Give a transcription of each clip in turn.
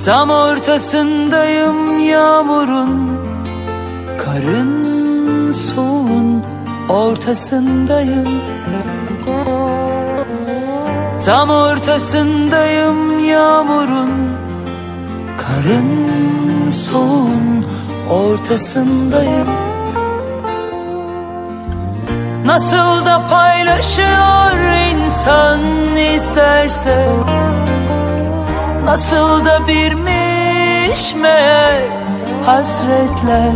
Tam ortasındayım yağmurun, karın, soğuğun ortasındayım. Tam ortasındayım yağmurun, karın, soğuğun ortasındayım. Nasıl da paylaşıyor insan isterse, nasıl da birmiş meğer hasretler,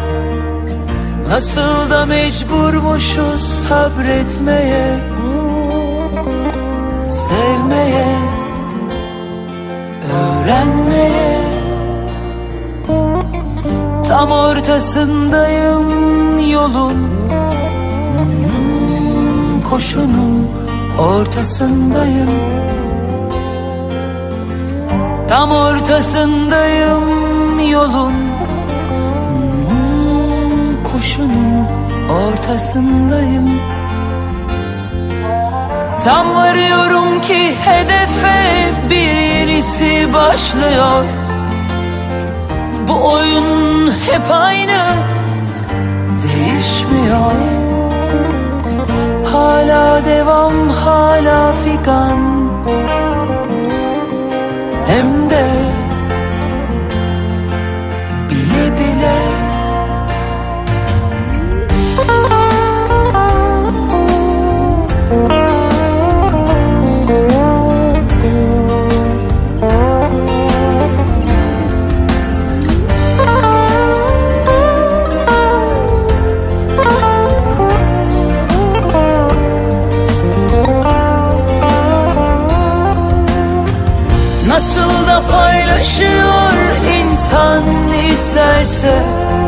nasıl da mecburmuşuz sabretmeye, sevmeye, öğrenmeye. Tam ortasındayım yolun, koşunun ortasındayım. Tam ortasındayım yolun, koşunun ortasındayım. Tam varıyorum ki hedefe, bir yenisi başlıyor. Bu oyun hep aynı, değişmiyor. Hala devam, hala figan, hem de bile bile. Nasıl da paylaşıyor insan isterse,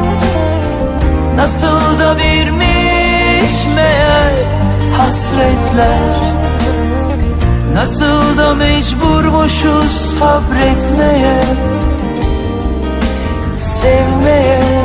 nasıl da birmiş meğer hasretler, nasıl da mecburmuşuz sabretmeye, sevmeye,